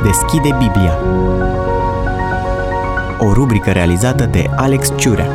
Deschide Biblia. O rubrică realizată de Alex Ciurea.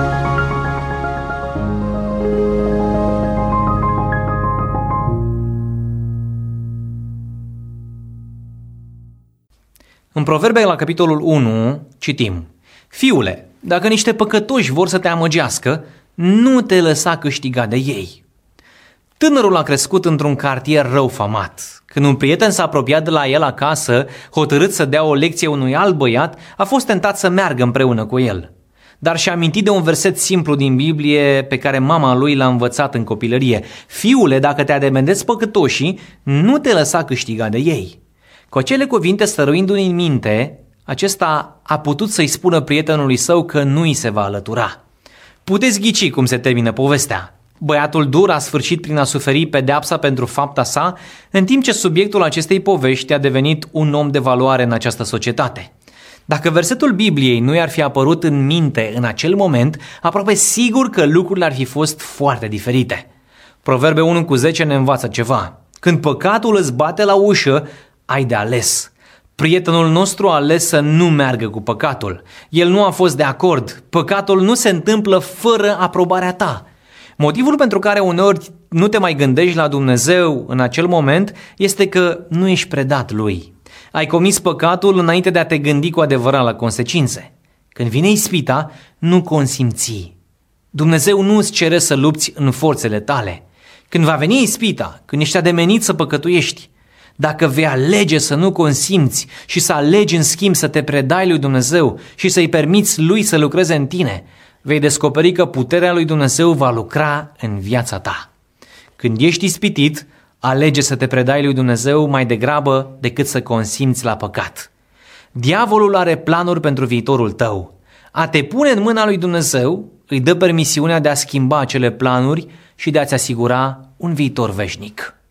În Proverbe, la capitolul 1, citim: Fiule, dacă niște păcătoși vor să te amăgească, nu te lăsa câștiga de ei. Tânărul a crescut într-un cartier rău famat. Când un prieten s-a apropiat de la el acasă, hotărât să dea o lecție unui alt băiat, a fost tentat să meargă împreună cu el. Dar și-a amintit de un verset simplu din Biblie pe care mama lui l-a învățat în copilărie: Fiule, dacă te ademendezi păcătoșii, nu te lăsa câștiga de ei. Cu acele cuvinte stăruindu-i în minte, acesta a putut să-i spună prietenului său că nu îi se va alătura. Puteți ghici cum se termină povestea. Băiatul dur a sfârșit prin a suferi pedeapsa pentru fapta sa, în timp ce subiectul acestei povești a devenit un om de valoare în această societate. Dacă versetul Bibliei nu i-ar fi apărut în minte în acel moment, aproape sigur că lucrurile ar fi fost foarte diferite. Proverbe 1:10 ne învață ceva: când păcatul îți bate la ușă, ai de ales. Prietenul nostru a ales să nu meargă cu păcatul. El nu a fost de acord. Păcatul nu se întâmplă fără aprobarea ta. Motivul pentru care uneori nu te mai gândești la Dumnezeu în acel moment este că nu ești predat Lui. Ai comis păcatul înainte de a te gândi cu adevărat la consecințe. Când vine ispita, nu consimți. Dumnezeu nu îți cere să lupți în forțele tale. Când va veni ispita, când ești ademenit să păcătuiești, dacă vei alege să nu consimți și să alegi în schimb să te predai lui Dumnezeu și să-i permiți Lui să lucreze în tine, vei descoperi că puterea lui Dumnezeu va lucra în viața ta. Când ești ispitit, alege să te predai lui Dumnezeu mai degrabă decât să consimți la păcat. Diavolul are planuri pentru viitorul tău. A te pune în mâna lui Dumnezeu îi dă permisiunea de a schimba acele planuri și de a-ți asigura un viitor veșnic.